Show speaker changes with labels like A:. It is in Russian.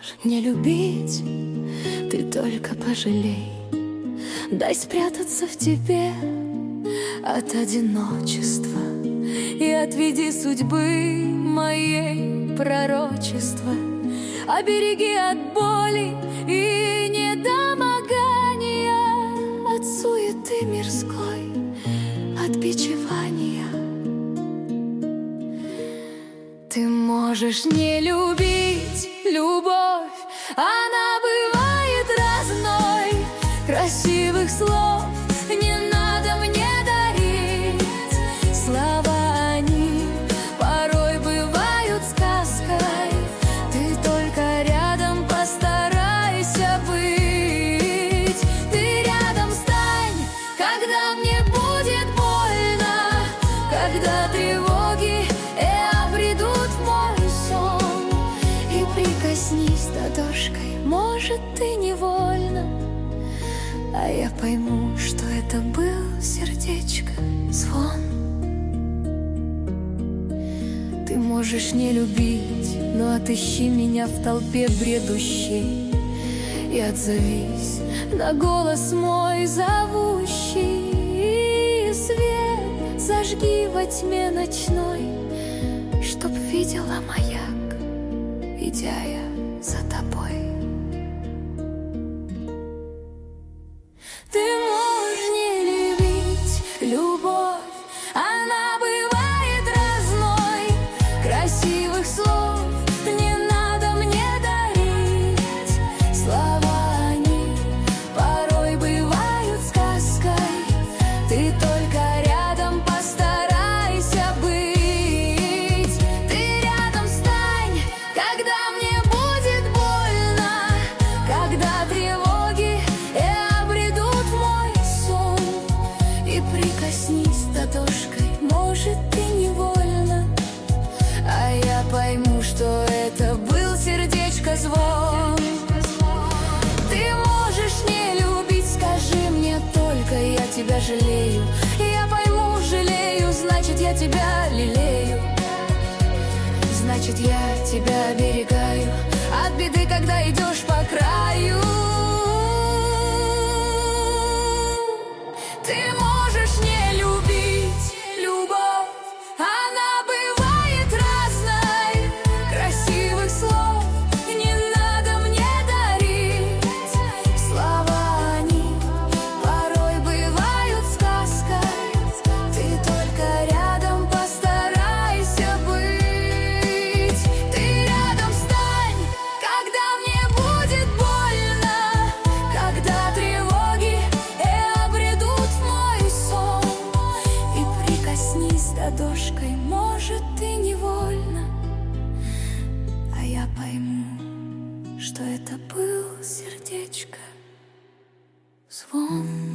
A: Не любить, ты только пожалей. Дай спрятаться в тебе от одиночества и отведи судьбы моей пророчества. Обереги от боли и недомогания, от суеты мирской, от бичевания. Ты можешь не любить любовь, она бывает разной. Красивых слов не надо мне дарить. Слова они порой бывают сказкой. Ты только рядом постарайся быть. Ты рядом стань, когда мне будет больно, когда тревоги обредут в мой сон. И прикоснись ладошкой, может, ты невольно, а я пойму, что это был сердечко звон. Ты можешь не любить, но отыщи меня в толпе бредущей и отзовись на голос мой зовущий. И свет зажги во тьме ночной, чтоб видела маяк, идя я за тобой. Ты можешь не любить любовь, она бывает разной. Красивых слов не надо мне дарить. Слова они порой бывают сказкой. Ты только рядом постарайся быть. Ты рядом стань, когда мне будет больно, когда тревоги обредут мой сон. И прикоснись ладошкой, может, ты невольно, а я пойму, что это был сердечко звон. Ты можешь не любить, скажи мне только, я тебя жалею. Я пойму, жалею, значит, я тебя лелею. Значит, я тебя оберегаю от беды, когда идешь по краю. Ты можешь не любить любовь, она бывает разной. Красивых слов не надо мне дарить. Слова они порой бывают сказкой. Ты только рядом постарайся быть. Ты рядом стань, когда мне будет больно, когда тревоги обредут в мой сон. И прикоснись ладошкой, может, ты невольно, а я пойму, что это был сердечко звон.